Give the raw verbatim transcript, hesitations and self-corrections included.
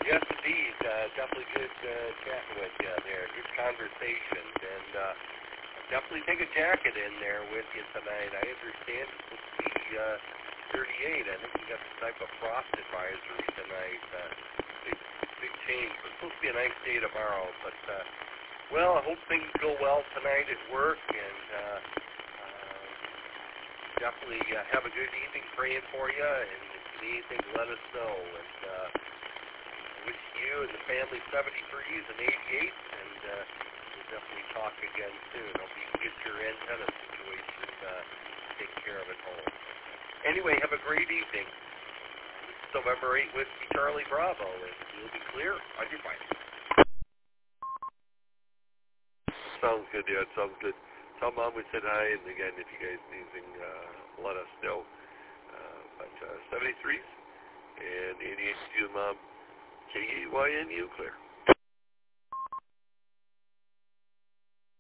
Yes, indeed. Uh, definitely good uh, chatting with you there. Good conversation. And uh, definitely take a jacket in there with you tonight. I understand it's supposed to be uh, thirty-eight. I think we got some type of frost advisory tonight. Uh, big, big change. It's supposed to be a nice day tomorrow. But, uh, well, I hope things go well tonight at work. And uh, uh, definitely uh, have a good evening praying for you. And if you need anything, let us know. And uh, wish you and the family seventy-threes and eighty-eights, and uh, we'll definitely talk again soon. Hope you can get your antenna situation uh, taken care of at home. Anyway, have a great evening. This is November eighth, Whiskey Charlie Bravo, and you'll be clear on your fight. Sounds good, yeah, it sounds good. Tell Mom we said hi, and again, if you guys need anything, uh, let us know. Uh, but uh, seventy-threes and eighty-eights to you, Mom. K E Y N U, clear.